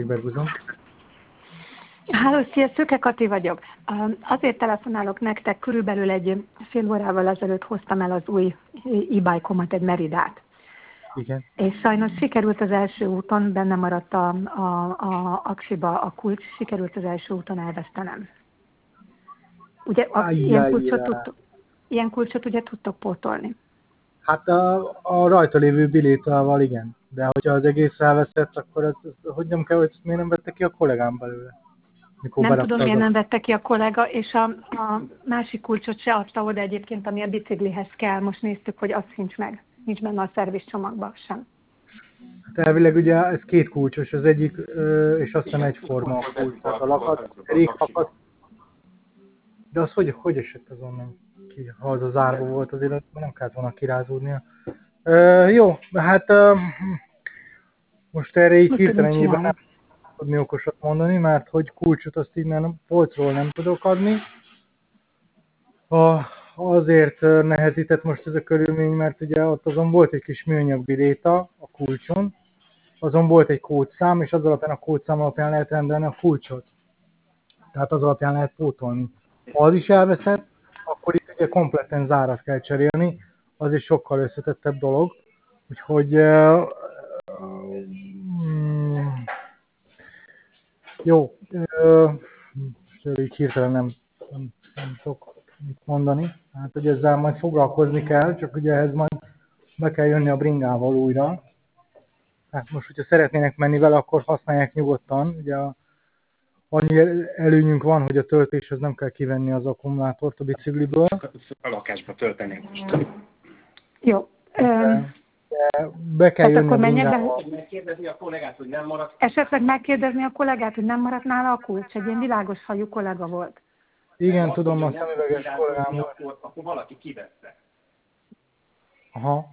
Székberguzom. Háló, szia, Szöke Kati vagyok. Azért telefonálok nektek, körülbelül egy fél órával ezelőtt hoztam el az új e-bike-omat, egy Meridát. Igen. És sajnos sikerült az első úton, benne maradt a aksiba a kulcs, sikerült az első úton elvesztenem. Ugye ilyen kulcsot ugye tudtok pótolni? Hát a rajta lévő bilétával igen. De hogyha az egész elveszett, akkor ez hogy nem kell, hogy miért nem vette ki a kollégám belőle? Mikor Nem tudom, miért nem vette ki a kollega, és a másik kulcsot se adta oda egyébként, ami a biciklihez kell. Most néztük, hogy az sincs meg. Nincs benne a szervizcsomagban sem. Hát elvileg ugye ez két kulcsos, az egyik, és aztán egyforma a kulcs. Tehát a lakat, réghakadt. De az hogy esett az onnan ki, ha az az árva volt az életben, nem kellett volna kirázódnia. Jó, hát most erre így hirtelen nyilván nem tudni okosat mondani, mert hogy kulcsot azt innen polcról nem tudok adni. Azért nehezített most ez a körülmény, mert ugye ott azon volt egy kis műanyag biléta a kulcson, azon volt egy kódszám, és az alapján a kódszám alapján lehet rendelni a kulcsot. Tehát az alapján lehet pótolni. Ha az is elveszett, akkor itt ugye kompletten zárat kell cserélni, az is sokkal összetettebb dolog. Úgyhogy jó, így hirtelen nem tudok mit mondani. Hát, hogy ezzel majd foglalkozni kell, csak ugye ehhez majd be kell jönni a bringával újra. Hát most, hogyha szeretnének menni vele, akkor használják nyugodtan. Ugye annyi előnyünk van, hogy a töltéshez nem kell kivenni az akkumulátort a bicikliből. A lakásba töltenénk most. Jó. De be kell jönni a bringával. Megkérdezni a kollégát, hogy nem maradt. Esetleg megkérdezni a kollégát, hogy nem maradt nála a kulcs. Egy ilyen világos hajú kollega volt. Igen, tudom, a szemüveges kollégám volt. Akkor valaki kivette. Aha.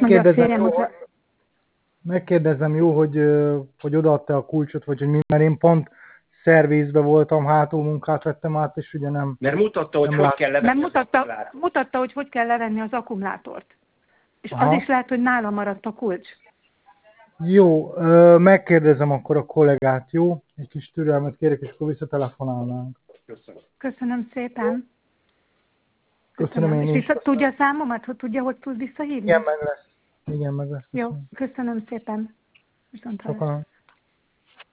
Megkérdezem, jó, hogy odaadta a kulcsot, vagy hogy mi, mert én pont szervizbe voltam, hátul munkát vettem át, és ugye nem... Mert mutatta, hogy hogy kell levenni. Mutatta, hogy kell levenni az akkumulátort. És Aha. az is lehet, hogy nála maradt a kulcs. Jó, megkérdezem akkor a kollégát, jó? Egy kis türelmet kérek, és akkor visszatelefonálnánk. Köszönöm szépen. Köszönöm én is. És tudja a számomat, hogy tudja, hogy tud visszahívni? Igen, meg lesz. Igen, meg lesz. Jó, köszönöm szépen. Viszontlátásra. Sokan.